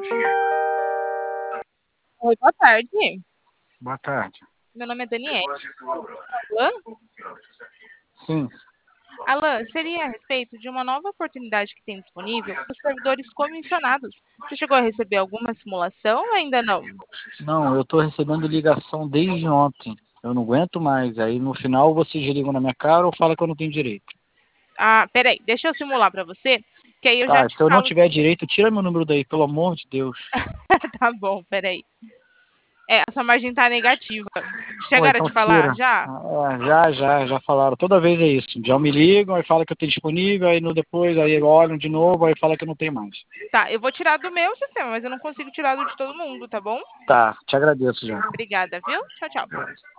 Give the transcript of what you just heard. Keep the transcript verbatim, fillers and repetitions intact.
Oi, boa tarde. Boa tarde. Meu nome é Daniela. Alan? Sim. Alan, seria a respeito de uma nova oportunidade que tem disponível para os servidores comissionados. Você chegou a receber alguma simulação ou ainda não? Não, eu estou recebendo ligação desde ontem. Eu não aguento mais. Aí no final vocês ligam na minha cara ou falam que eu não tenho direito. Ah, peraí, deixa eu simular para você, que aí eu já Tá, te se eu não falo. tiver direito, tira meu número daí, pelo amor de Deus. Tá bom, peraí. É, a sua margem tá negativa. Pô, Chegaram a então te falar tira. já? Ah, já, já, já falaram. Toda vez é isso. Já me ligam, aí fala que eu tenho disponível, aí no depois, aí olham de novo, aí fala que eu não tenho mais. Tá, eu vou tirar do meu sistema, mas eu não consigo tirar do de todo mundo, tá bom? Tá, te agradeço já. Obrigada, viu? Tchau, tchau.